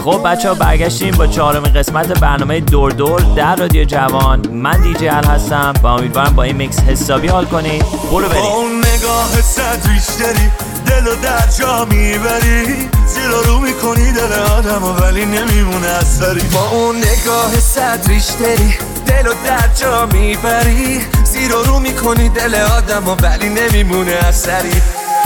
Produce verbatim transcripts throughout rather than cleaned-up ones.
خب بچه ها برگشتیم با چهارمین قسمت برنامه دور دور در رادیو جوان. من دیجی ال هستم و امیدوارم با این میکس حسابی حال کنید. برو بریم. با اون نگاه صد ریشتری دل و در جا میبری، زیر رو میکنی دل آدم و ولی نمیمونه اثری. با اون نگاه صد ریشتری دل و در جا میبری، زیر رو میکنی دل آدم و ولی نمیمونه اثری.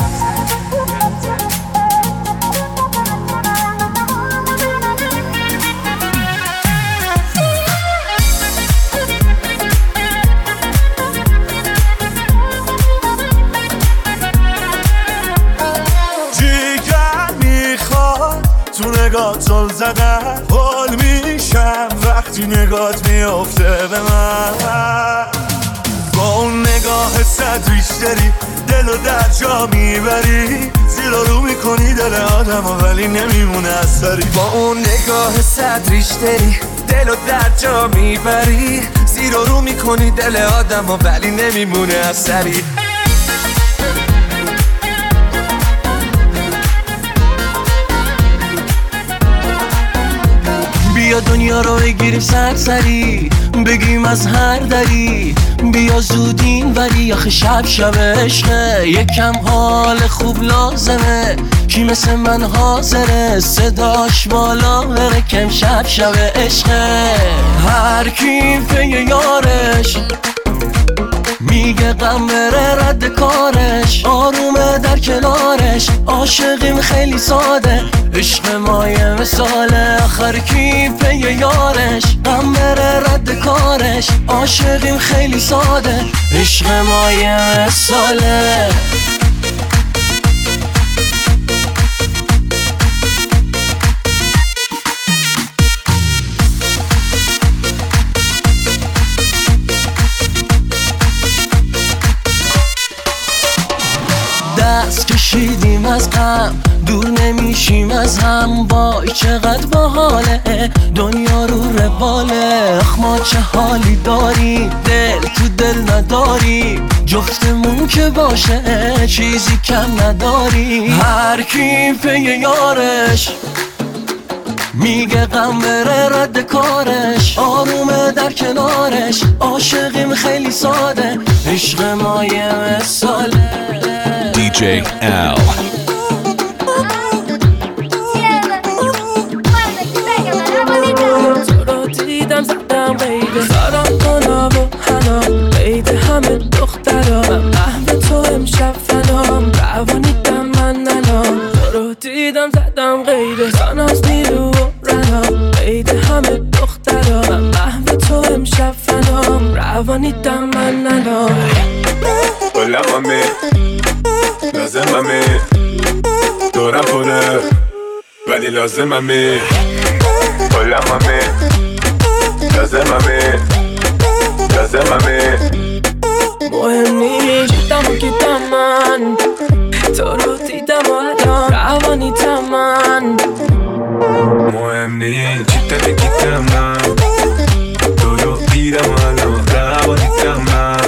تو نگاه زل زدن حال میشم وقتی نگات میافته به من. با اون نگاه صد ریشتری دل و در جا میبری، زیر رو میکنی دل آدم و ولی نمیمونه اثری. با اون نگاه صد ریشتری دل و در جا میبری، زیر رو میکنی دل آدم و ولی نمیمونه اثری. بیا دنیا رو بگیریم سرسری، بگیم از هر دری، بیا زود این وری، آخه شب شب عشقه، یکم حال خوب لازمه، کی مثل من حاضره صداش بالا بره، کم شب شب عشقه. هر کی پی یارش میگه غم بره رد کارش، آرومه در کنارش، عاشقیم خیلی ساده، عشق ما یه مثاله. آخر کی پی یارش غم بره رد کارش، عاشقیم خیلی ساده، عشق ما یه مثاله. دست کشیدیم از غم، دور نمیشیم از هم، وای چقدر باحاله دنیا رو رواله. اخ ما چه حالی داریم، دل تو دل نداریم، جفتمون که باشه چیزی کم نداریم. هر کی پی یارش میگه غم بره رد کارش، آرومه در کنارش، عاشقیم خیلی ساده، عشق ما یه مثاله. دیجی L. تو رو دیدم زدم غیبه، سارم کنا و حنا قید همه دخترا، من قهوه تو امشب فنام، روانیدم من ننام. تو رو دیدم زدم غیبه، ساناز نیرو و رنا قید همه دخترا، من قهوه تو امشب فنام، روانیدم من ننام. Hola mami, لازممی دورم پره ولی لازممی. Hola mami, لازممی لازممی. مهم نیست جیتم و گیتم من، تو رو دیدم و الان روانیتم من. مهم نیست جیتم و گیتم من، تو رو دیدم و الان روانیتم من.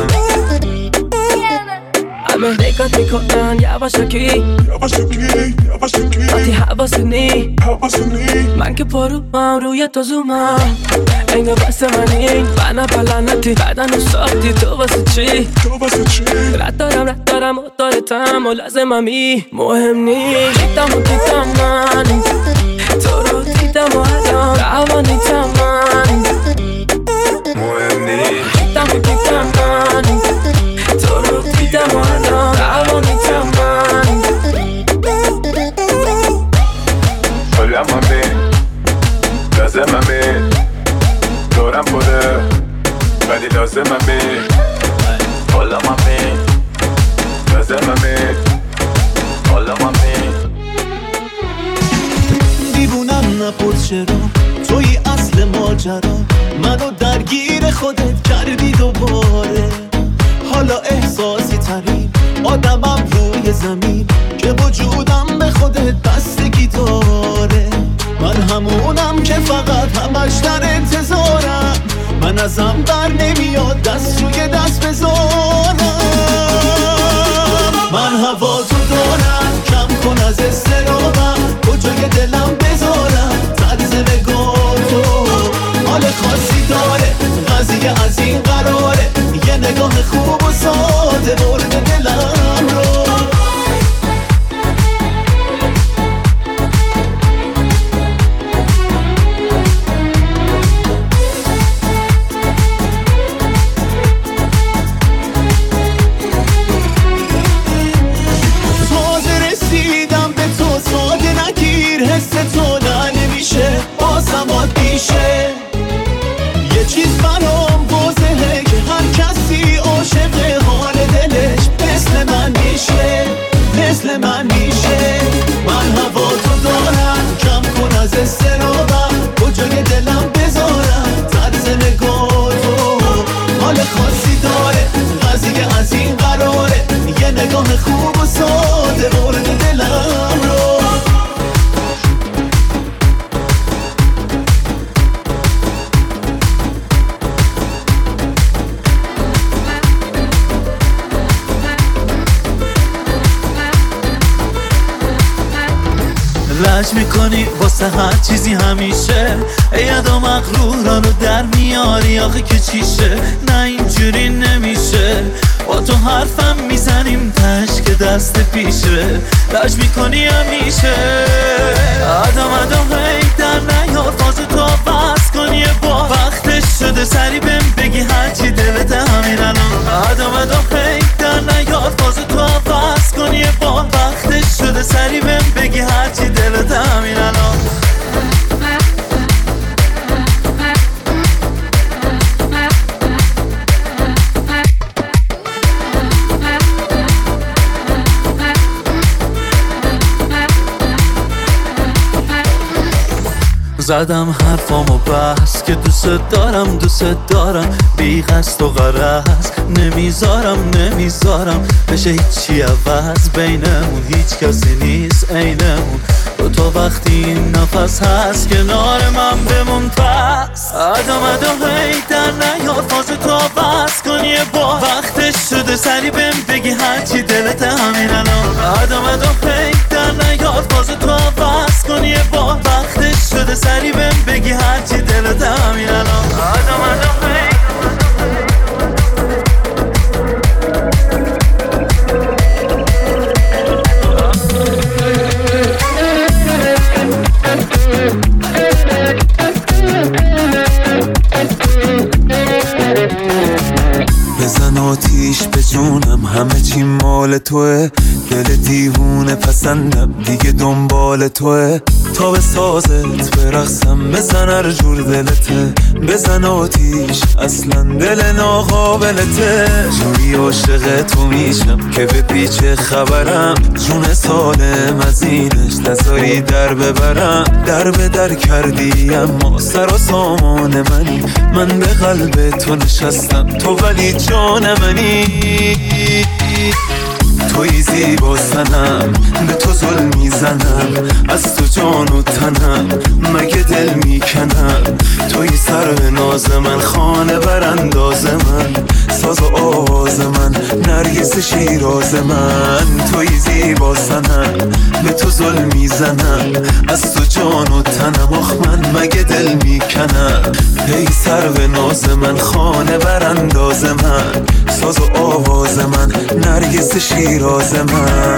همه نگات میکنن یواشکی یواشکی یواشکی، وقتی حواسنی حواسنی، من که پرو هم روی تو زومم، انگار بسته منی من پلنتی، بدن رو ساختی تو واسه چی، تو واسه چی؟ رد دارم رد دارم و دارتم و لازممی. مهم نیست دیدم و دیدم من، تو رو دیدم و الان روانیتم من. مهم نیست دیدم و دیدم من، تو رو دیدم و الان روانیتم من. Hola mami, لازممی دورم پره ولی لازممی. Hola mami, لازممی Hola mami. دیوونم نپرس چرا توی اصل ماجرا، منو درگیر خودت کردی دوباره. حالا احساسی ترین آدمم روی زمین، که وجودم به خودت بستگی داره. من همونم که فقط همش در انتظارم، من ازم بر نمیاد دست روی دست بذارم. من هوا تو دارم، کم کن از استرابم، کجای دلم بذارم، زد لج میکنی واسه هر چیزی همیشه، ید و مغرورا رو در میاری آخه که چیشه. نه اینجوری نمیشه، با تو حرفم میزنیم تش که دست پیشه. لج میکنی همیشه، آدم آدم هی در نیار فاز تو بس کن یه با وقتش شده سری بهم بگی هرچی دلت همین الان. آدم آدم هی در نیار فاز تو بس کن یه با وقتش شده سری بهم بگی هرچی دلت همین الان. زدم حرفامو بس که دوست دارم دوست دارم بی قصد و غرض، نمیذارم نمیذارم بشه هیچی عوض، بینمون هیچ کسی نیست عینمون. تو تو وقتی این نفس هست کنار من بمون پس. آدم آدم هی در نیار فاز تو بس کن یه با وقتش شده سری بهم بگی هرچی دلت همین الان. آدم آدم هی در نیار فاز تو بس کن یه با وقتش شده سری بهم بگی هرچی دلت همین الان. آدم آدم هی بزن آتیش به جونم همه چی مال توه، دل دیوونه پسندم دیگه دنبال توه. تا به سازت برقصم بزن هر جور دلته، بزن آتیش اصلا دل ناقابلته. جوری عاشق تو میشم که به پیچه خبرم، جون سالم از اینش نذاری در ببرم. در به در کردی اما سر و سامان منی، من به قلب تو نشستم تو ولی جان منی. توی زیبا سنم به تو ظلم میزنم، از تو جان و تنم مگه دل میکنم. توی سر ناز من خانه برانداز من، ساز و آواز من نرگس شیراز من. توی زیبا سنم به تو ظلم میزنم، از تو جان و تنم آخ من مگه دل میکنم. ای سر ناز من خانه برانداز من، ساز و آواز من نرگس شیراز من.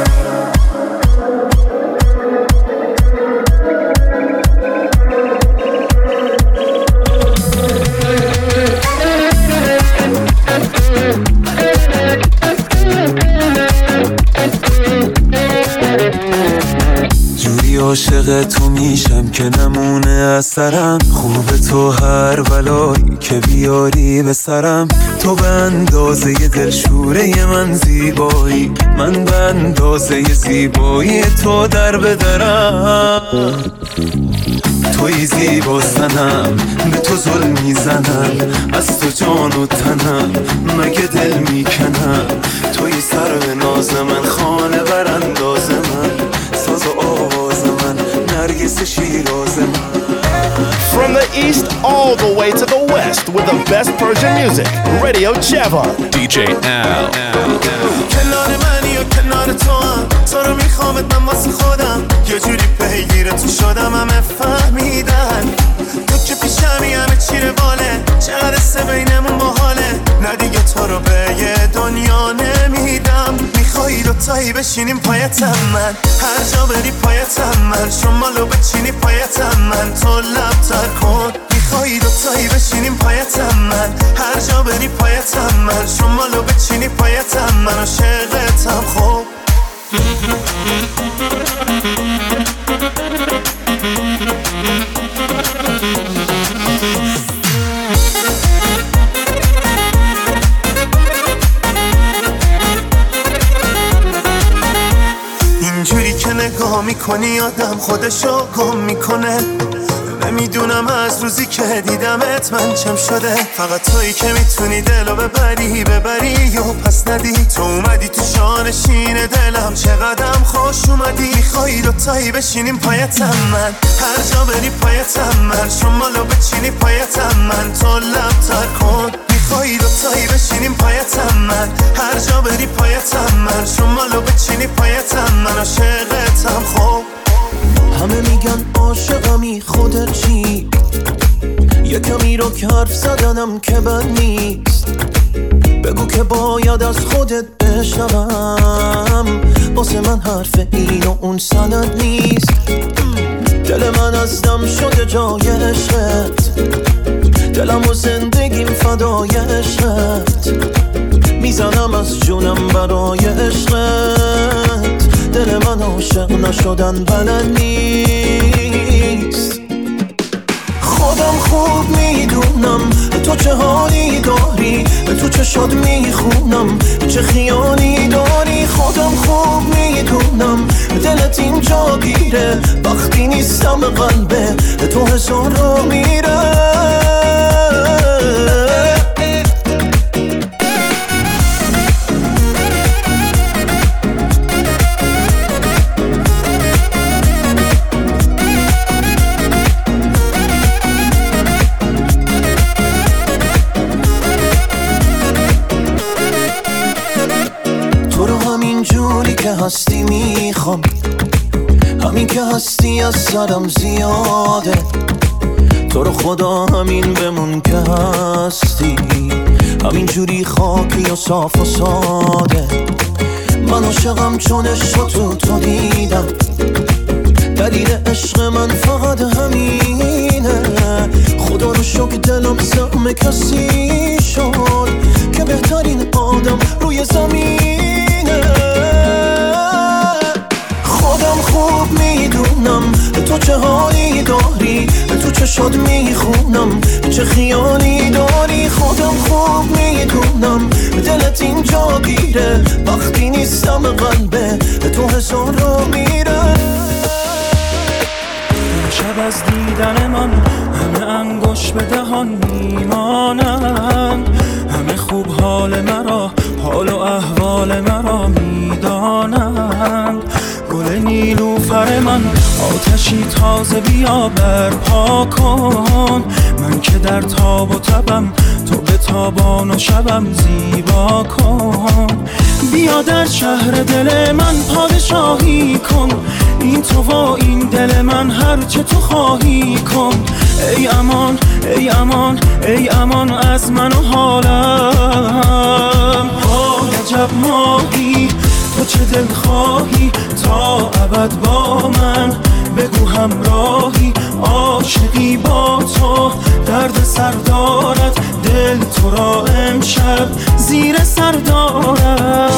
جوری عاشق تو میشم که نمونه اثرم، خوب تو هر بلایی که بیاری به سرم. تو به اندازه دلشوره من زیبایی، من به اندازه زیبایی تو در بدرم. توی زیبا سنم به تو ظلم میزنم، از تو جان و تنم مگه دل میکنم. توی سر ناز من خانه برانداز من، ساز و آواز من نرگس شیراز من. From the east all the way to the west with the best Persian music, Radio Javan. دی جی Al. کنار منی و کنار تو هم، تو رو میخوامت من واسه خودم، یه جوری پیگیر تو شدم همه فهمیدن. تو که پیشمی همه چی رواله، چقدر سه بینمون باحاله. نه دیگه تو رو به یه دنیا نمیدم. میخوایی دوتایی بشینیم پایتم من، هر جا بری پایتم من. شمالو بچینی پایتم من، تو لب تر کن. میخوایی دوتایی بشینیم پایتم من، هر جا بری پایتم من. شمالو بچینی پایتم من، عاشقتم خوب. اینجوری که نگاه میکنی آدم خودشو گم میکنه. نمیدونم از روزی که دیدمت من چم شده. فقط تویی که میتونی دلو ببری ببری و پس ندی. تو اومدی تو شانشین دلم، چقدرم خوش اومدی. میخوایی دوتایی بشینیم پایتم من، هر جا بری پایتم من. شمالو بچینی پایتم من، تو لب تر کن. میخوایی دوتایی بشینیم پایتم من، هر جا بری پایتم من. شمالو بچینی پایتم من، عاشقتم خوب. میگن عاشقمی خودت چی؟ یه کمی رو که حرف زدنم که بد نیست. بگو که باید از خودت بشنوم، واسه من حرف این و اون سند نیست. دل من از دم شده جای عشقت، دلم و زندگیم فدای عشقت. میزنم از جونم برای عشقت، دل من عاشق نشدن بلد نیست. خودم خوب میدونم تو چه حالی داری، تو چه شاد میخونم چه خیالی داری. خودم خوب میدونم دلت اینجا گیره، وقتی نیستم قلبه تو هزار رو میره. که هستی میخوام، همین که هستی از سرم زیاده. تو رو خدا همین بمون که هستی، همین جوری خاکی و صاف و ساده. من عاشقم چون عشق تو تو دیدم، دلیل عشق من فقط همینه. خدا رو شکر دلم زخم کسی شد که بهترین آدم روی زمینه. خودم خوب میدونم تو چه حالی داری، تو چه شاد میخونم چه خیالی داری. خودم خوب میدونم دلت اینجا گیره، وقتی نیستم قلبه تو هزار رو میره. شب از دیدن من همه انگوش به دهان میمانند، همه خوب حال مرا حال و احوال مرا میدانند. گل نیلوفر من آتشی تازه بیا برپا کن، من که در تاب و تبم تو به تابان و شبم زیبا کن. بیا در شهر دل من پادشاهی کن، این تو و این دل من هر چه تو خواهی کن. ای امان ای امان ای امان از من و حالم. آه عجب ماهی تو چه دل خواهی تا ابد با من، بگو همراهی عاشقی با تو. درد سر دارد دل تو را امشب زیر سر دارد.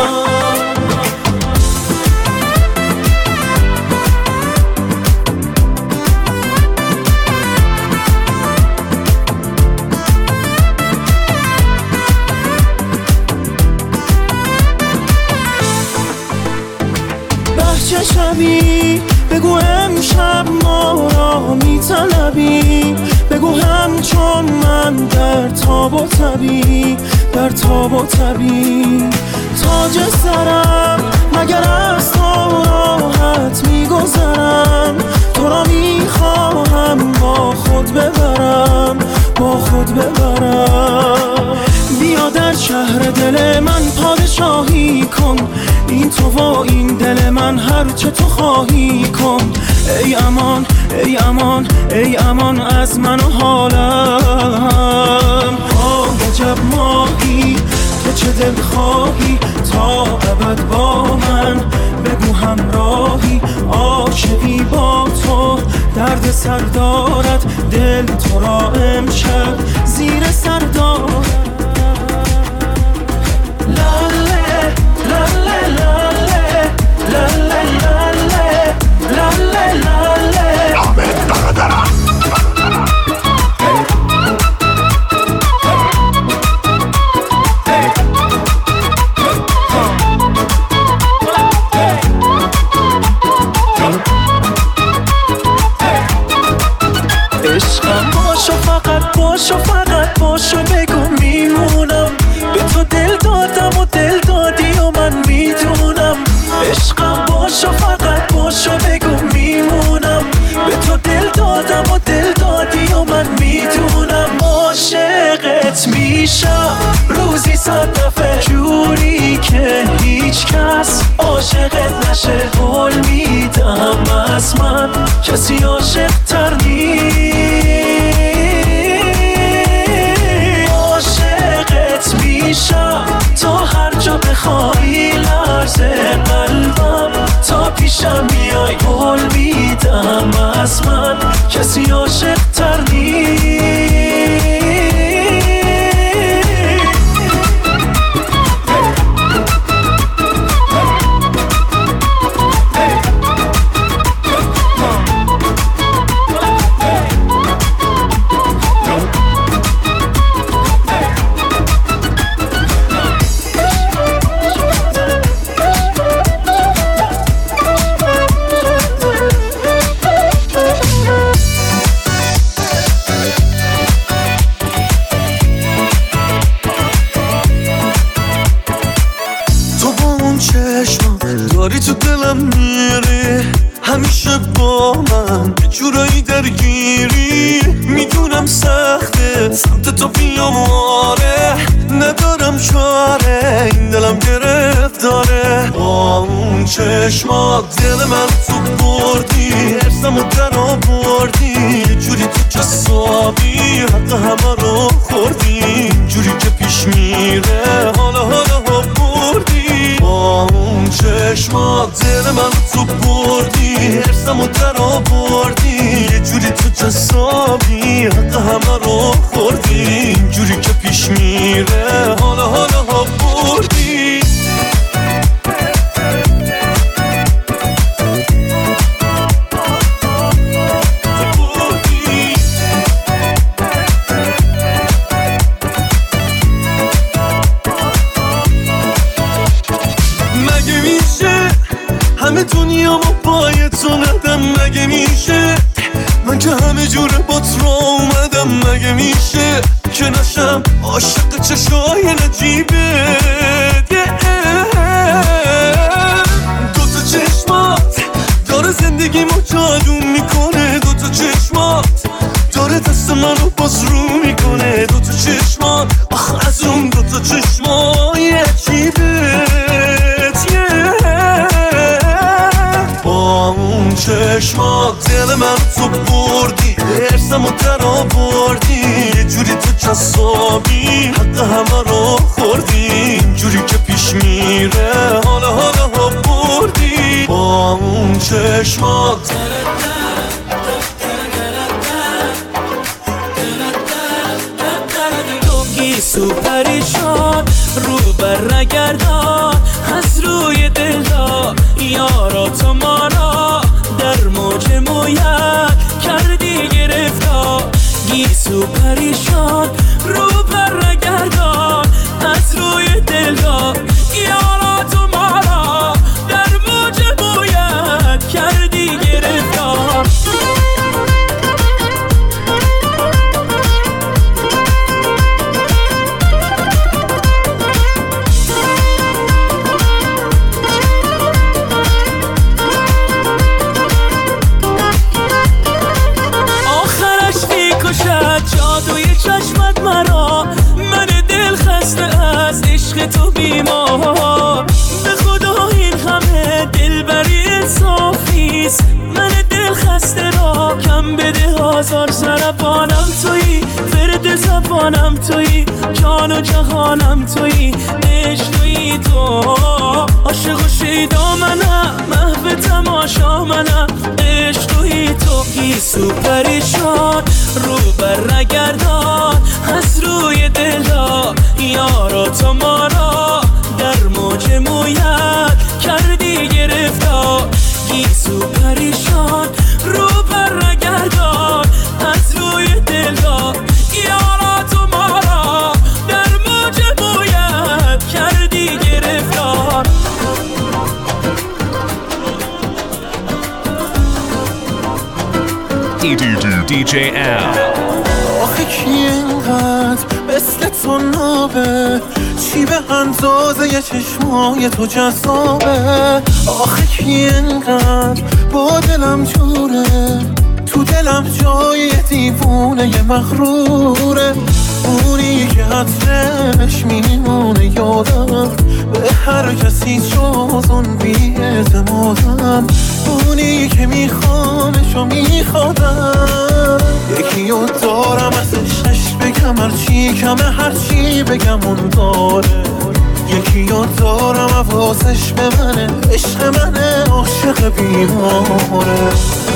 چه شبی بگو امشب ما را میطلبی، بگو همچون من در تاب و تبی در تاب و تبی. تاج سرم مگر از تو راحت میگذرم، تو را میخواهم با خود ببرم با خود ببرم. بیا در شهر دل من پادشاهی کن، این تو و این دل من هر چه تو خواهی کن. ای امان ای امان ای امان از من و حالم. آه عجب ماهی تو چه دل خواهی تا ابد با من، بگو همراهی عاشقی با تو. درد سر دارد دل تو را امشب زیر سر دارد. لاله لاله لاله لاله لاله لاله لاله حامد برادرم. عشقم باشو فقط باشو فقط باشو بگو میمونم، به تو دل دادم و دل دادی و من میدونم. عشقم باشو فقط باشو بگو میمونم، به تو دل دادم و دل دادی و من میدونم. عاشقت میشم روزی صد دفعه، جوری که هیچ کس عاشقت نشه. قول میدم من از من کسی عاشق تر نیست. عاشقت میشم تا هر جا بخوای، لرزه قلبم تا پیشم بیای. قول میدم از من کسی عاشق تر نیست. داری تو دلم میری، همیشه با من یه جورایی درگیری. میدونم سخته سمت تو بیام، آره ندارم چاره، این دلم گرفتاره. با اون چشمات دل من تو بردی، ارسمو در آوردی. یه جوری تو جسابی حق همه رو خوردی. اینجوری که پیش میره حالا حالا ها بردی. با اون چشمات دل من تو بردی، ارسمو در آوردی. یه جوری تو جسابی حق همه رو خوردی. اینجوری که پیش میره حالا حالا ها بردی. همه دنیا ما باید تو ندم، مگه میشه من که همه جوره با تو اومدم. مگه میشه که نشم عاشق چشای نجیبت. دوتا چشمات داره زندگیمو جادو میکنه. دوتا چشمات داره دست منو باز رو میکنه. دوتا چشمات آخ از اون دوتا چشمای عجیبت. با اون چشمات دل من تو بردی، ارسمو در آوردی. یه جوری تو جسابی حق همه رو خوردی. اینجوری که پیش میره حالا حالا ها بردی. با اون چشمات توگی سوپریشان رو بر نگردان از روی دل دا. یارا تو ما را در موج مویت کردی گرفتار. گیسو پریشان رو بر نگردان از روی دل دا. یارا تو ما را در موج مویت کردی گرفتار. چشمت مرا، من دل خسته از عشق تو بیمار. به خدا این همه دلبری انصافیست. من دل خسته را کم بده، هزار سربانم تویی، فرد زبانم تویی، جان و جهانم تویی، عشق تویی تو. عاشق و شیدا منم، محو تماشا منم، عشق تویی تو. گیسو پریشان رو بر نگردان از روی دلا. یارا تو ما را در موج مویت کردی گرفتار. گیسو پریشان رو بر نگردان از روی دلا. یارا تو ما را در موج مویت کردی گرفتار. دی جی Al. آخه کی اینقدر مثل تو نابه، چی به اندازه یه چشمای تو جذابه. آخه کی اینقدر با دلم جوره، تو دلم جای یه دیوونه یه مغروره. اونی که عطرش میمونه یادم به هر کسی جز اون بی‌اعتمادم، اونی که میخوامش و میخوادم. یکی رو دارم از عشقش بگم هرچی کمه، هرچی بگم اون داره. یکی رو دارم حواسش به منه، عشق منه، عاشق بیماره.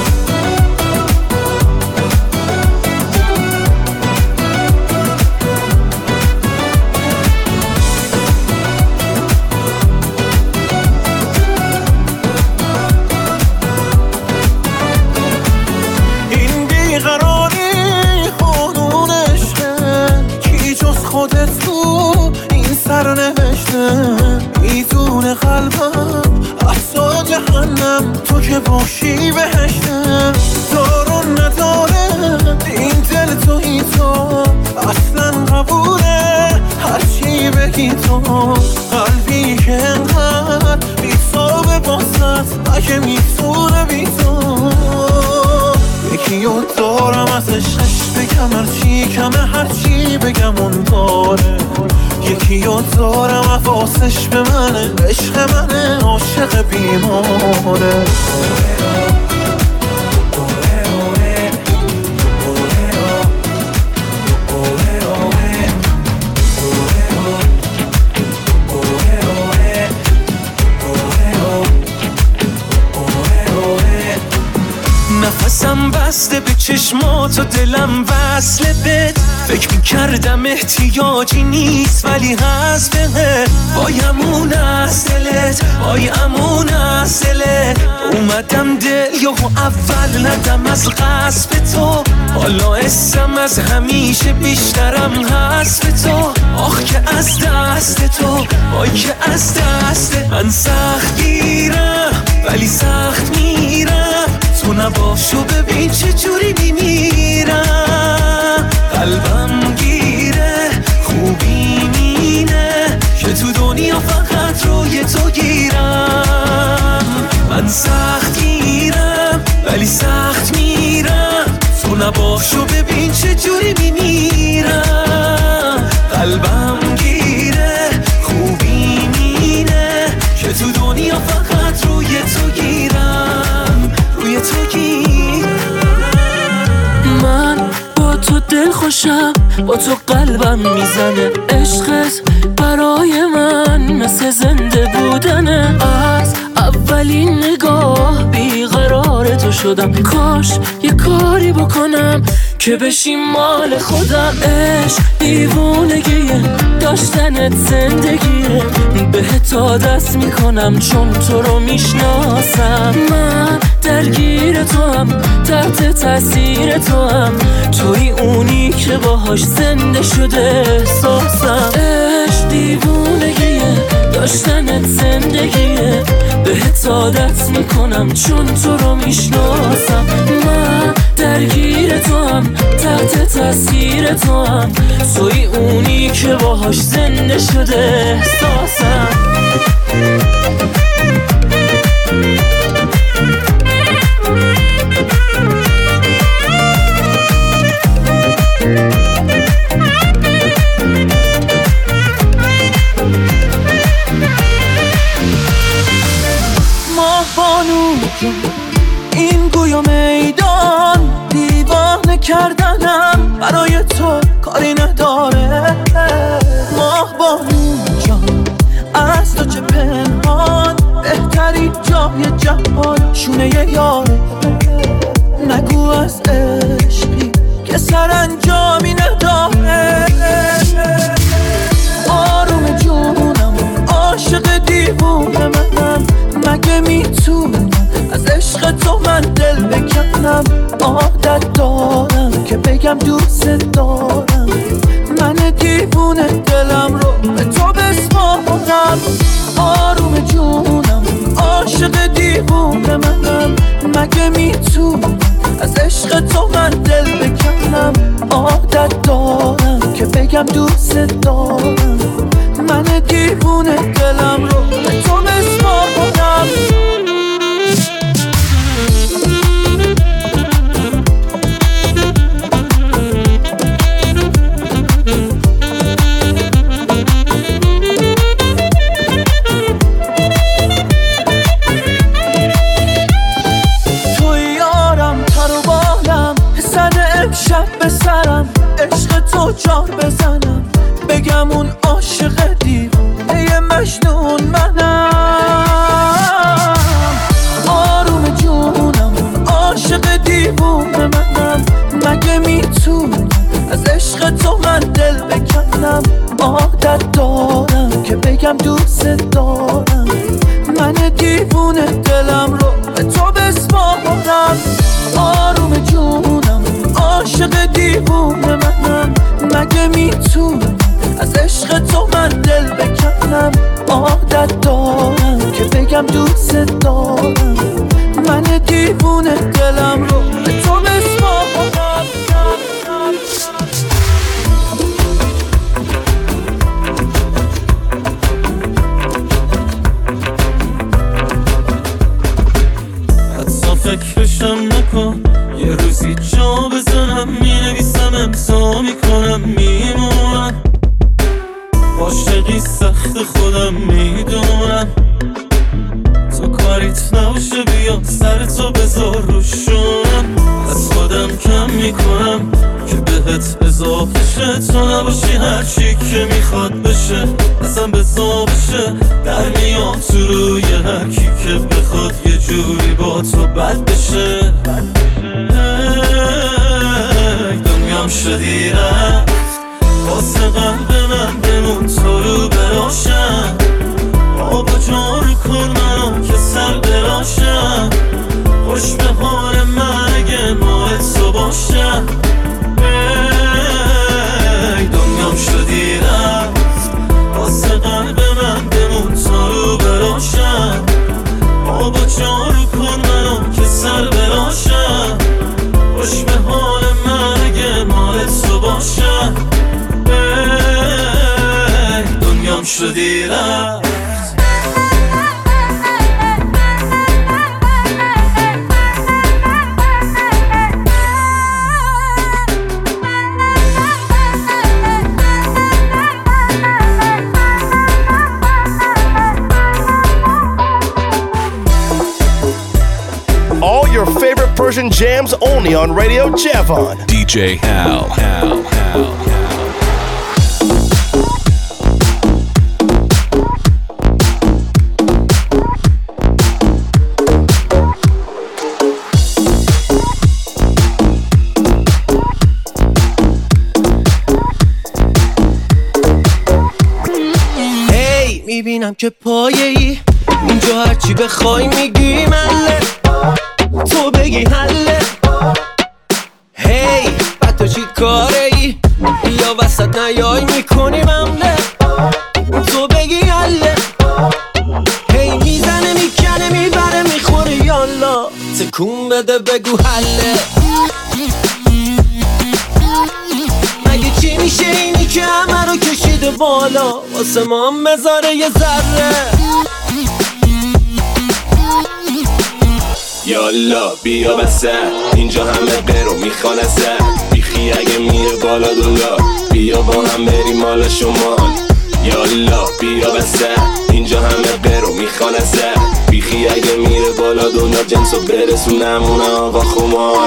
میدونه قلبم احسا جهنم، تو که باشی بهشتم. دارون نداره این دل توی تو، اصلا قبوله هرچی بگی تو. قلبی که انقدر بی‌صابه باست، اگه میتونه بی تو. یکی رو دارم از عشقش بگم هرچی کمه، هرچی بگم اون داره. یکی رو دارم حواسش به منه، عشق منه، عاشق بیماره. نفسم بسته به چشمات و دلم وصله بهت. فکر میکردم احتیاجی نیست ولی هست بهت. وای امون از دلت، وای امون از دلت. اومدم دل یهو اول ندم از غصب تو، حالا اسم از همیشه بیشترم هست به تو. آخ که از دست تو، وای که از دست من سخت گیرم ولی سخت میرم. تو نباشو ببین چه جوری میمیرم. قلبم گیره خوبی مینه که تو دنیا فقط روی تو گیرم. من سخت گیرم ولی سخت میرم. تو نباشو ببین چه جوری میمیرم. قلبم گیره خوبی مینه که تو دنیا فقط روی تو گیرم، روی تو گیرم. من با تو دل خوشم، با تو قلبم میزنه. عشقت برای من مثل زنده بودنه. از اولین نگاه بیقرار تو شدم. کاش یه کاری بکنم که بشی مال خودم. عشق دیوونگیه، داشتنت زندگیه. بهت عادت میکنم چون تو رو میشناسم. من درگیر تو هم، تحت تاثیر تو هم. توی اونی که باهاش زنده شده احساسم. عشق دیوونگیه، داشتنت زندگیه. بهت عادت میکنم چون تو رو میشناسم. من درگیر تو هم، تحت تاثیر تو هم. توی اونی که باهاش زنده شده احساسم. این گویا میدان دیوانه کردنم برای تو کاری نداره. ماه بانو جان از تو چه پنهان، بهترین جای جهان شونه یاره. نگو از عشقی که سرانجامی نداره. آروم جونم عاشق دیوونه منم، مگه میتونم از عشق تو من دل بکنم. عادت دارم که بگم دوست دارم، من دیوونه دلم رو به تو بسپارم. آروم جونم عاشق دیوونه منم، مگه میتونم از عشق تو من دل بکنم. عادت دارم که بگم دوست دارم، من دیوونه دلم رو به تو بسپارم. دیوونه منم، مگه میتونم از عشق تو من دل بکنم؟ عادت دارم که بگم دوست دارم، من دیوونه دلم رو به تو بسپارم. حتی فکرشم نکن، یه روزی جا بزنم، مینویسم امضا میکنم میمونم. عاشقی سخت خودم میدونم، تو کاریت نباشه بیا سر تو بذار روشونم. از خودم کم میکنم که بهت اضافه شه، تو نباشی هرچی که میخواد بشه اصلا بزا بشه. در میام تو روی هرکی که بخواد یه جوری با تو بد بشه. دنیام شدی رفت واسه قلب من، بمون تو رو براشم. آبا جارو کن منو که سر براشم، خوش به حال من اگه مال تو باشم. ای دنیام شدی رفت واسه قلب من، بمون تو رو براشم. آبا جارو کن منو که سر براشم، خوش به حال من اگه مال تو باشم. ای دنیام شدی رفت. All your favorite Persian jams only on Radio Javon. D J Hal, Hal, Hal, Hal. Hey, میبینم که پایه‌ای اینجا، هرچی بخوای میگی مله، تو بگی حله. هی بعد تو چی کاره ای؟ یا وسط نیای میکنی ممله، تو بگی حله. هی میزنه میکنه میبره میخوره یالا، تکون بده بگو حله. مگه چی میشه اینی که همه رو کشیده بالا، واسه ما هم بذاره یه ذره. یالا بیا وسط، اینجا همه برو میخوان ازت. بیخی اگه میره بالا دلار، بیا با هم بریم مال شمال. یالا بیا وسط، اینجا همه برو میخوان ازت. بیخی اگه میره بالا دلار، جنسو برسونم اون آقا خمار.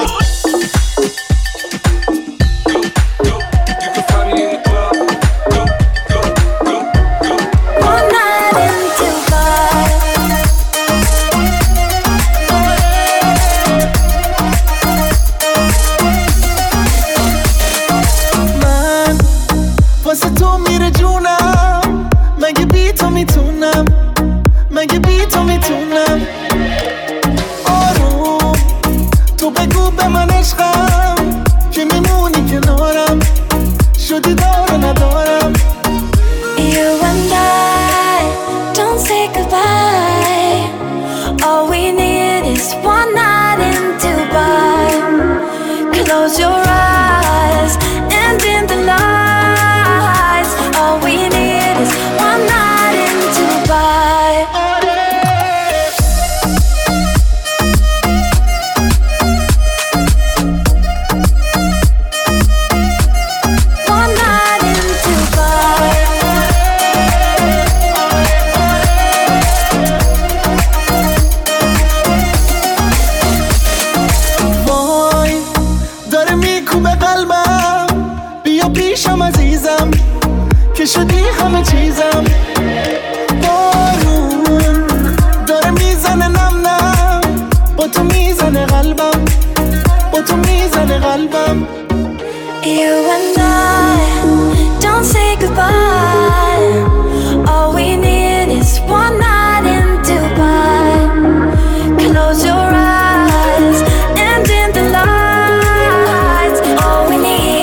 Close your eyes and dim the lights. All we need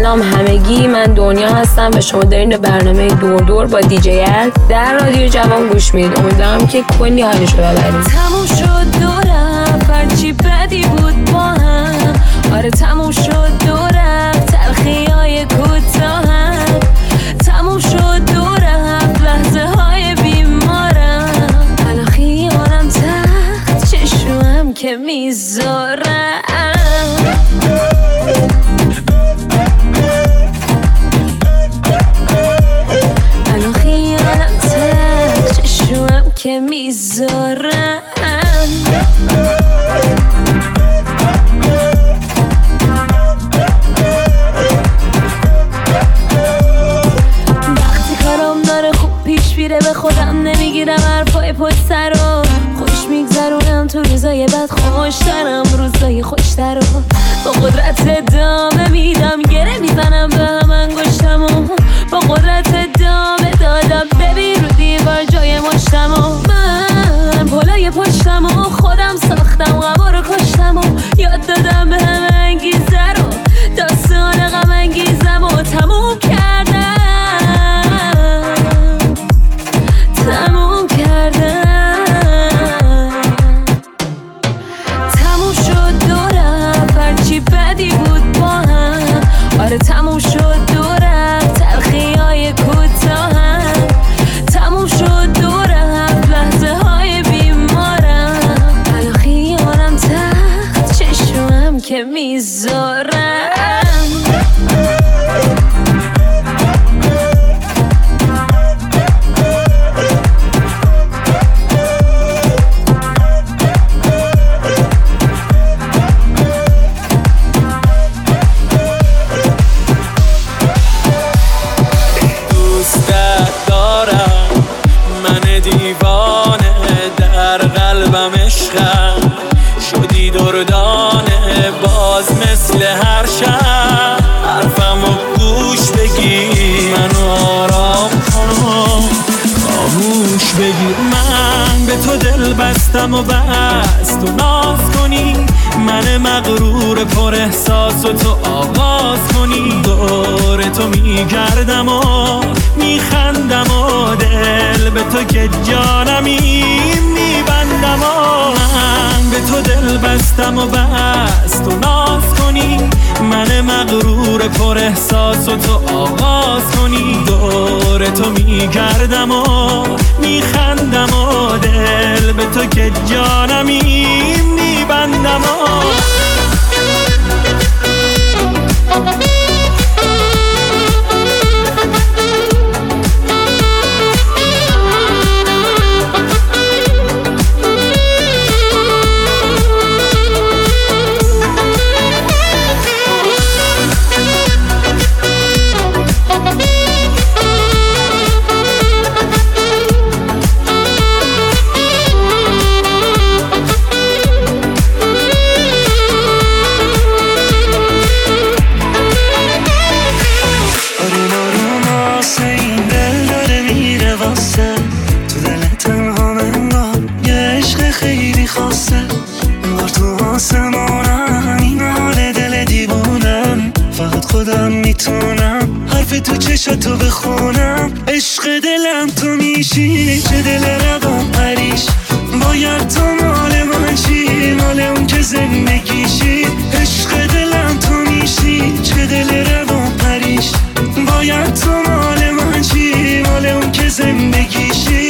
سلام همگی، من دنیا هستم و شما دارین به برنامه دور دور با دیجی ال در رادیو جوان گوش میدید. امیدوارم که کلی حالشو ببرید. تموم شد دورم هرچی بدی بود با هم، آره تموم شد دورم تلخی های کوتاهم، تموم شد دورم لحظه های بیمارم، الان خیالم تخت چشمم که میذارم، الان خیالم تخت چشمم که میذارم. به خودم نمیگیرم حرفای پشت سر رو، خوش میگذرونم تو روزای بد خوشترم روزای خوشتر رو، با قدرت ادامه میدم گره میزنم به هم انگشتمو، با قدرت ادامه دادم ببین رو دیوار جای مشتمو، من پلای پشتمو خودم ساختم غما رو کشتمو، یاد دادم به هم انگیزه رو داستان غم انگیزم و تموم کردم تموم کردم، تموم شد دورم هرچی بدی بود با هم، آره تموم شد دورم تلخی های کوتاهم، تموم شد دورم لحظه های بیمارم، الان خیالم تخت چشمم که میذارم. شدی دردانه باز مثل هر شب، حرفمو گوش بگیر منو آرام کن خاموش بگیر، من به تو دل بستم و بس تو ناز کنی، من مغرور پر احساس و تو آغاز کنی، دور تو میگردم و میخندم و دل به تو که جانمی میبندم و من به تو دل بستم و بس تو ناز کنی، من مغرور پر احساس و تو آغاز کنی، دور تو میگردم و میخندم و دل به تو که جانمی میبندم و تو چشاتو بخونم، عشق دلم تو میشی، چه دل روان پریش باید تو مال من شی، مال اون که زندگیشی، عشق دلم تو میشی، چه دل روان پریش باید تو مال من شی، مال اون که زندگیشی.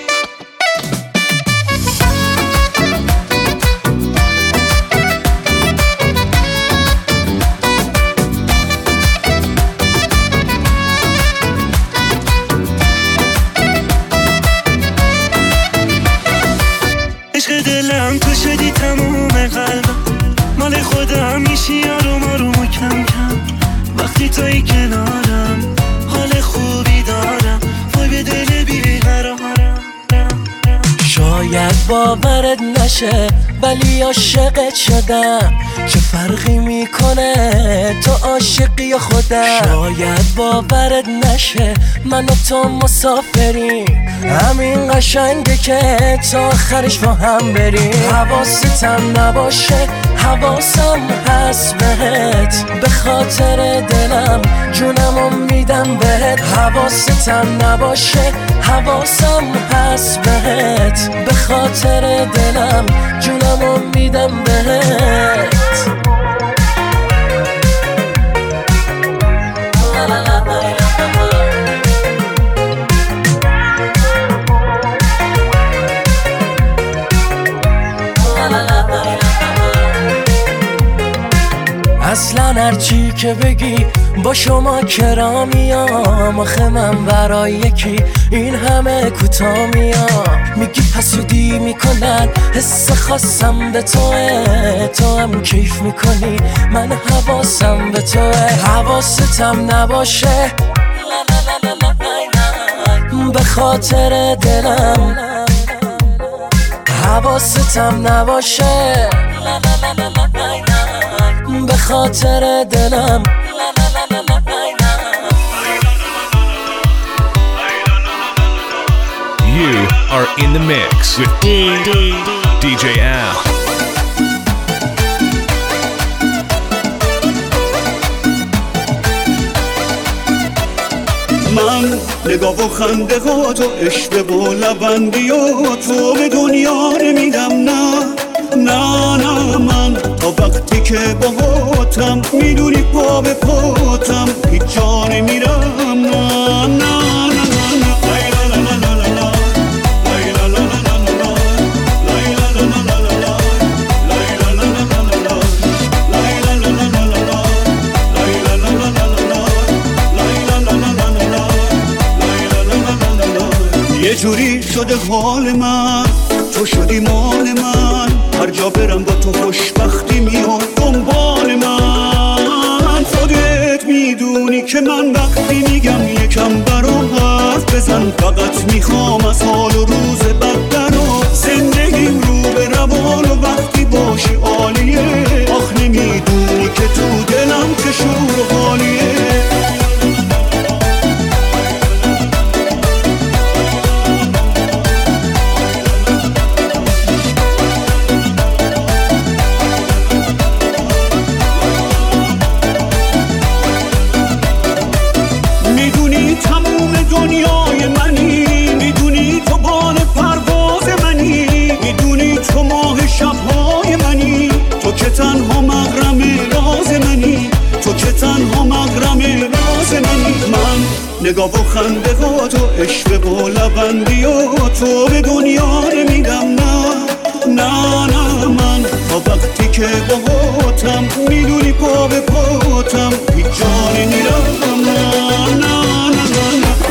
دلم تو شدی تموم قلبم، مال خودم میشی آروم آروم و کم کم، وقتی توی کنارم حال خوبی دارم، وای به دل بیقرارم. شاید باورت نشه ولی عاشقت شدم، چه فرقی میکنه تو عاشقی یا خودم، شاید باورت نشه من و تو مسافریم، همین قشنگه که تا آخرش با هم بریم، حواستم نباشه حواسم هست بهت، به خاطر دلم جونمو میدم بهت، حواستم نباشه حواسم هست بهت، به خاطر دلم جونمو میدم بهت. اصلا هرچی که بگی با شما کرامیام، آخه من برای یکی این همه کوتاه میام. میگی حسودی میکنن حس خاصم به توه، تو هم کیف میکنی من حواسم به توه، حواستم نباشه به خاطر دلم، حواستم نباشه به خاطر دلم. You are in the mix with دی جی Al. من نگاه و خنده ها تو عشق و لبندی و تو به دنیا نمیدم، نه نه نه من تا وقتی که باهاتم میدونی پا به پاتم هیچ جا نمیرم، نه نه نه یه جوری شده حال من، تو شدی مال من، هر جا برم با تو خوشبختی میاد دنبال من. خودت میدونی که من وقتی میگم یکم برام حرف بزن، فقط میخوام از حال و روز بد درا زندگیم رو به روان و وقتی باشی عالیه. آخ نمیدونی که تو دلم که شور و حالیه. دنیای منی، میدونی تو بال پرواز منی، میدونی تو ماه شبهای منی، تو که تنها مغرم راز منی، تو که تنها مغرم راز منی. من نگاه و خنده ها تو عشق و لبندی و تو به دنیا نمیدم، نه نه نه من تا وقتی که باهاتم میدونی پا به پاتم هیچ جا نمیرم، نه نه نه نه.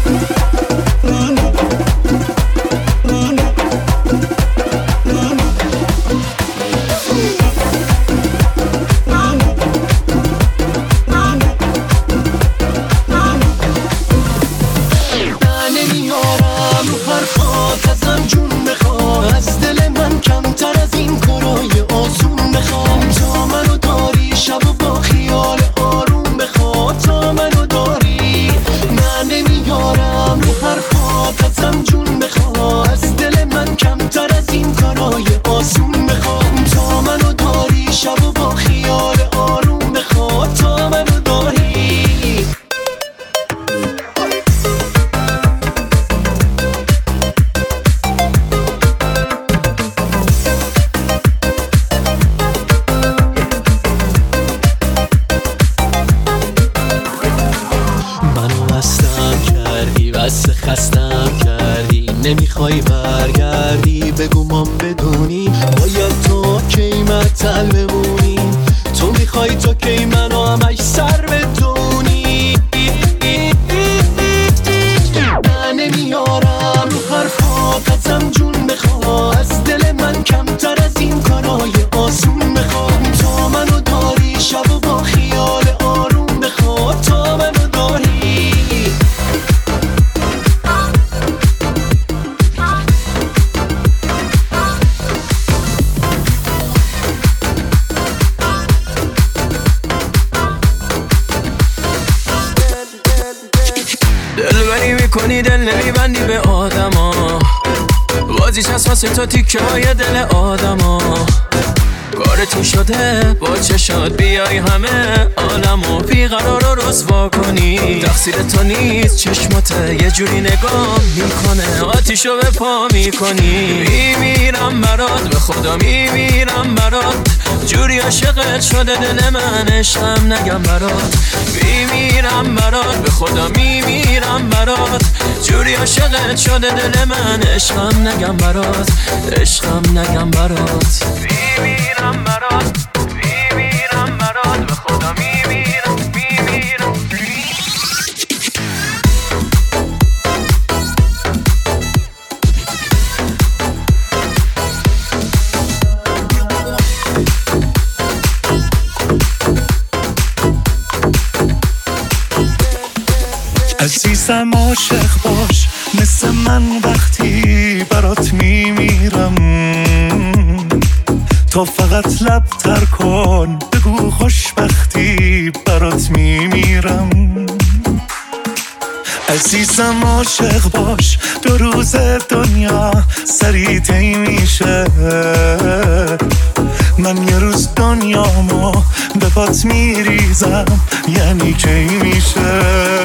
نمیخوای برگردی بگو ما بدونی باید تو کی معطل بمونی، تو میخوای تو کی منو همش سر بدونی. من نمیارم رو حرفاتم جون بخوا، از دل من کمتر از این کارای آسون بخوام، تا منو داری شب و با خیال آروم بخوا، تا منو داری. کنی دل نمیبندی به آدما، بازیش از واسه تو تیکه های دل آدما. بارتون شده با چشات بیای همه عالمو بیقرار و رسوا کنی. تقصیر تو نیست چشمات یه جوری نگاه میکنه آتیشو به پا میکنی. میمیرم برات به خدا میمیرم برات جوری عاشقت شده دل من عشقم نگم برات. میمیرم برات به خدا میمیرم برات جوری عاشقت شده دل من عشقم نگم برات عشقم نگم برات. میمیرم برات میمیرم برات به خدا میمیرم میمیرم. عزیزم عاشق باش مثل من وقتی برات میمیرم. تو فقط لب تر کن بگو خوشبختی برات میمیرم. عزیزم عاشق باش دو روز دنیا سری طی میشه. من یه روز دنیامو به پات میریزم یعنی کی میشه.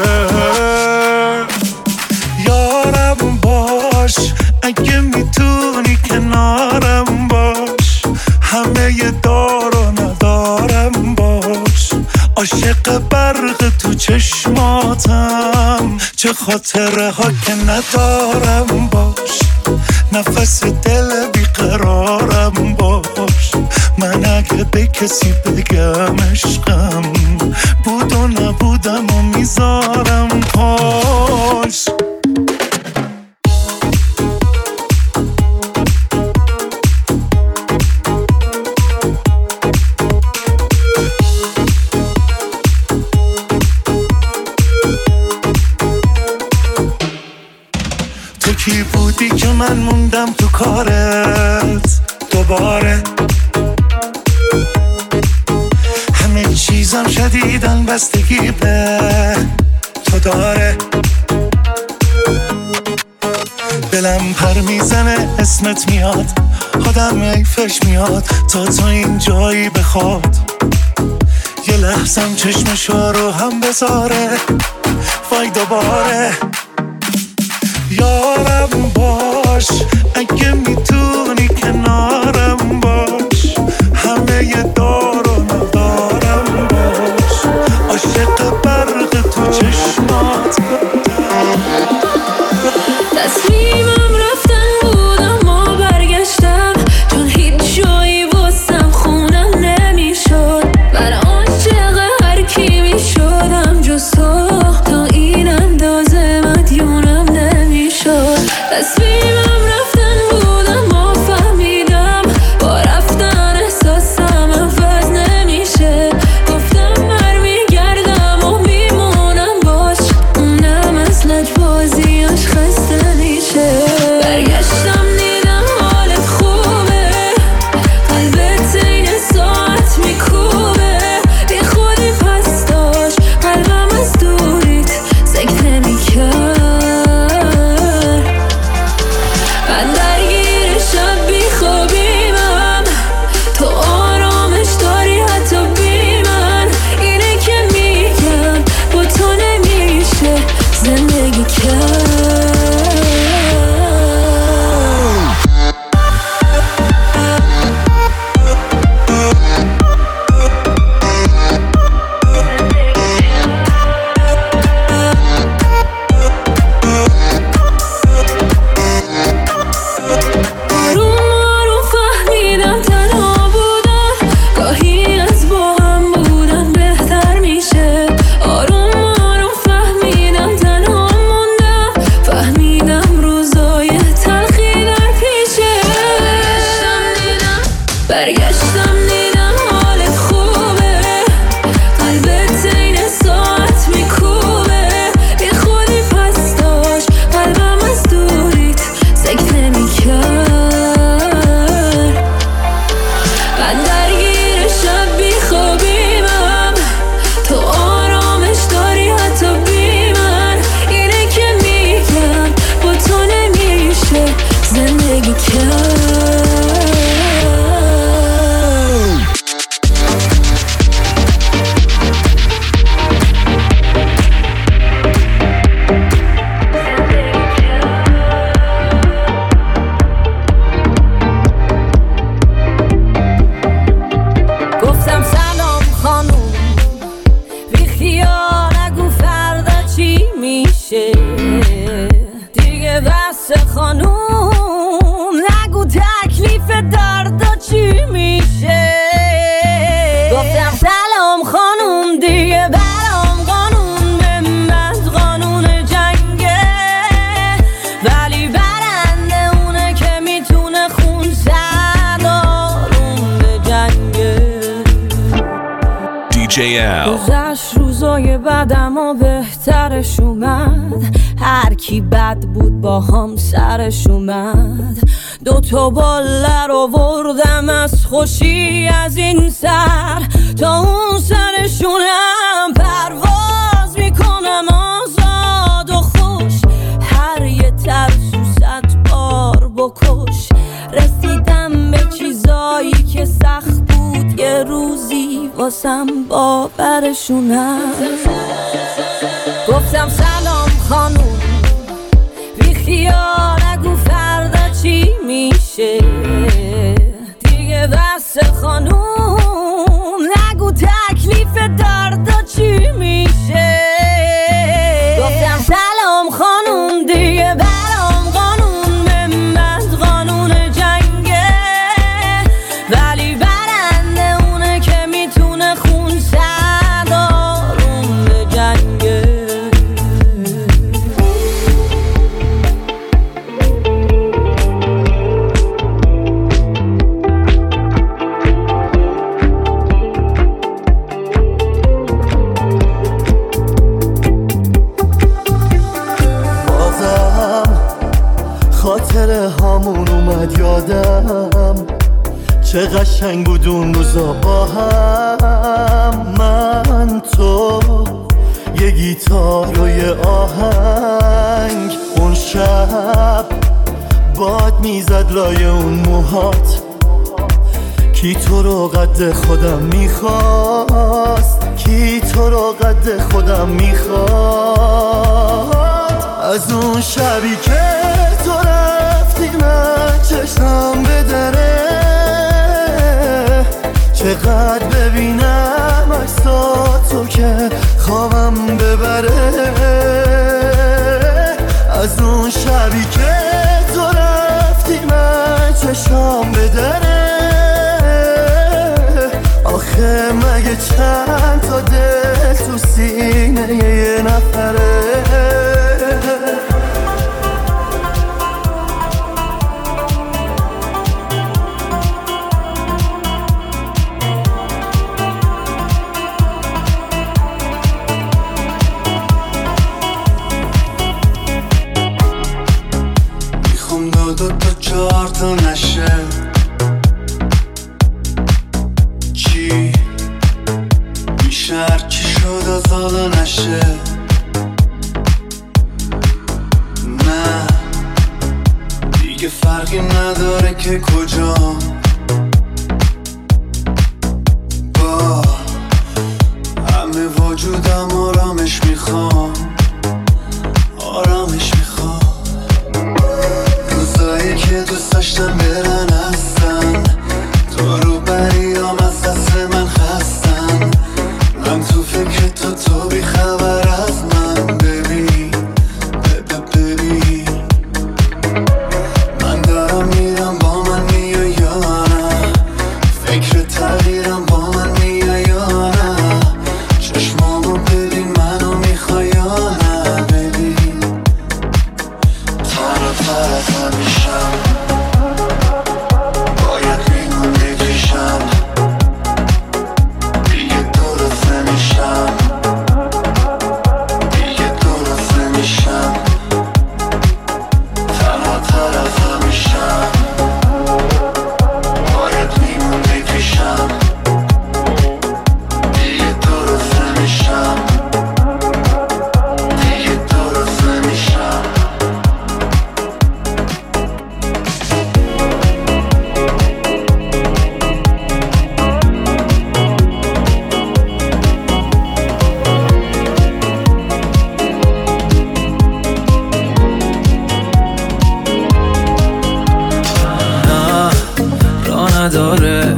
یارم باش اگه میتونی کنارم باش همه ی دار و ندارم باش. عاشق برق تو چشماتم چه خاطره ها که ندارم باش. نفس دل بیقرارم باش. من اگه به کسی بگم عشقم بود و نبودم و میذارم پاش. تو کی بودی که من موندم تو کارت دوباره. همه چیزم شدیدن بستگی به تو داره. دلم پر میزنه اسمت میاد آدم ایفش میاد تا تو این جایی بخواد. یه لحظم چشمشو رو هم بذاره وای دوباره. یارم باش اگه میتونی کنارم باش همه ی دار و ندارم باش. عاشق برق تو چشمات تصمیمم رفتن بود اما برگشتم چون هیچ جایی واسم خونم نمیشد. من عاشق هر کی میشدم جز تو تا این اندازه مدیونم نمیشد. تصمیمم رفتن بود اما فهمیدم با رفتن احساسم عوض L. گذشت روزای بعدم و بهترش اومد، هر کی بد بود با هم سرش اومد. دوتا باله رو وردم از خوشی از این سر تا اون سرشونم، پرواز میکنم آزاد و خوش، هر یه ترسو صد بار بکش. رسیدم به چیزایی که سخت بود یه روزی واسم باورشونم. گفتم سلام خانوم، بی خیال نگو فردا چی میشه دیگه، بس خانوم نگو تکلیف دردا چی میشه. گفتم سلام خانوم دیگه برام قانون بمند قانون جنگه، ولی برنده اونه که میتونه خون سرد آروم به جنگه. خاطره هامون اومد یادم، چه قشنگ بود اون روزا با هم. من تو یه گیتار و یه آهنگ، اون شب باد میزد لای اون موهات، کی تو رو قد خودم میخواست، کی تو رو قد خودم میخواست. از اون شبی که تو رفتی من چشم به دره، چقدر ببینم عکساتو که خوابم ببره. از اون شبی که تو رفتی من چشم به دره، آخه مگه چند تا دل تو سینه یه نفره. دو تا چهار تا نشه چی میشه، هر کی شد از حالا نشه. نه دیگه فرقی نداره که کجا، با همه وجودم آرامش میخوام، آرامش میخوام. روزایی که دوست داشتم برن هستن، تو رو بریام از دست من خستن. من تو فکر تو تو بی خبر از من، ببین ببین ببین من دارم میرم با من میای یا نه، فکر تغییرم با من میای یا نه. چشمامو ببین منو میخوای یا نه، ببین تر و تر از همیشم، باید لیمون بکشم، دیگه درست نمیشم، دیگه درست نمیشم. تنها تر از همیشم، باید لیمون بکشم، دیگه درست نمیشم، دیگه درست نمیشم. نه راه نداره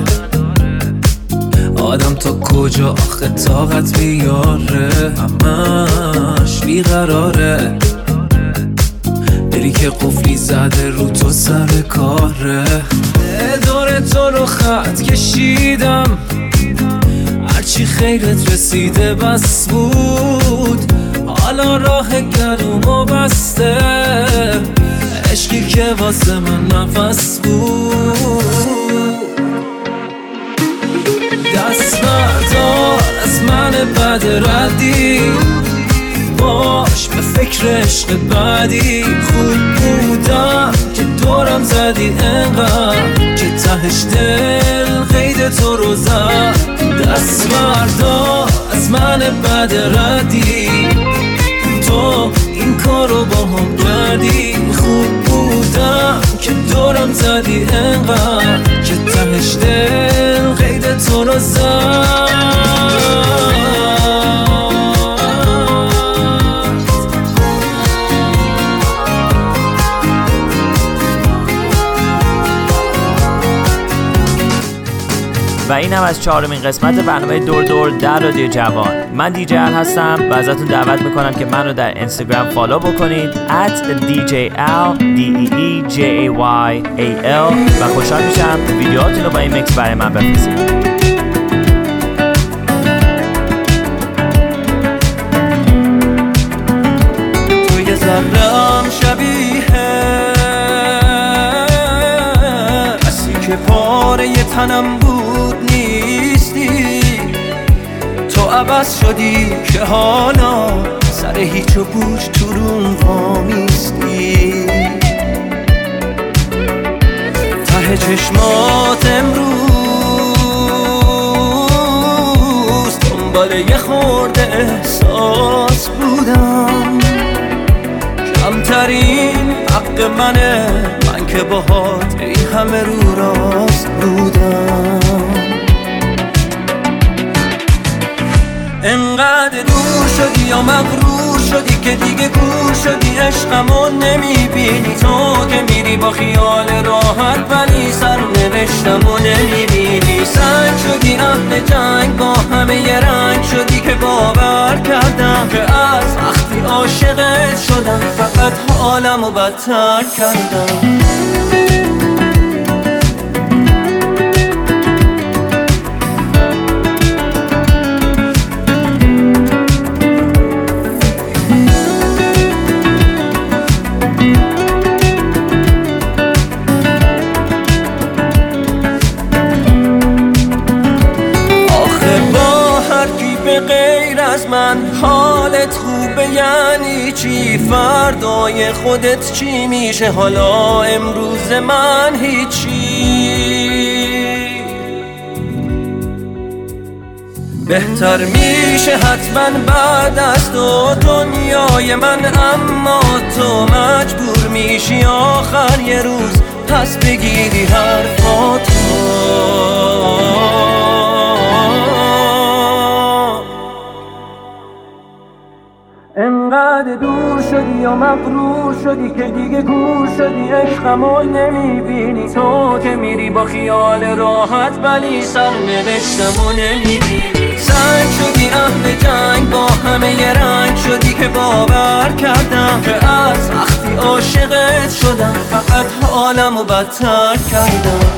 آدم تا کجا آخه طاقت بیاره، همش بیقراره. دلی که قفلی زده رو تو سر کاره، دور تو رو خط کشیدم، هرچی خیرت رسیده بس بود. حالا راه گلومو بسته، عشقی که واسه من نفس بود. دست بردار از من بد ردی، باش به فکر عشق بعدی. خوب بودم که دورم زدی انقدر که تهش دل قید تو رو زد. دست بردا از من بد ردی، تو این کارو با هم کردی. خوب بودم که دورم زدی انقدر که تهش دل قید تو رو زد. و این هم از چهارمین قسمت برنامه دور دور در رادیو جوان. من دیجی ال هستم و ازتون دعوت میکنم که من رو در اینستاگرام فالو بکنید at دی جی ال دی ای ای جی ای وای ای ال و خوشحال میشم ویدیوهاتون رو با این میکس برای من بفرستید. توی ذره‌ام شبیه کسی که پاره تنم بود نیستی. تو عوض شدی که حالا سر هیچ و پوچ تو روم وامیستی. ته چشمات امروز دنبال یه خورده احساس بودم. کمترین حق منه، من که باهات این همه رو راست بودم. انقدر دور شدی یا مغرور شدی که دیگه گور شدی، عشقمو نمیبینی. تو که میری با خیال راحت ولی سرنوشتمو نمیبینی. سنگ شدی اهل جنگ، با همه یه رنگ شدی که باور کردم که از وقتی عاشقت شدم فقط حالمو بدتر کردم. غیر از من حالت خوبه یعنی چی؟ فردای خودت چی میشه؟ حالا امروز من هیچی. بهتر میشه حتما بعد از تو دنیای من، اما تو مجبور میشی آخر یه روز پس بگیری حرفاتو. انقدر دور شدی یا مغرور شدی که دیگه گور شدی، عشقمو نمیبینی. تو که میری با خیال راحت ولی سرنوشتمو نمیبینی. سنگ شدی اهل جنگ، با همه یه رنگ شدی که باور کردم که از وقتی عاشقت شدم فقط حالمو بدتر کردم.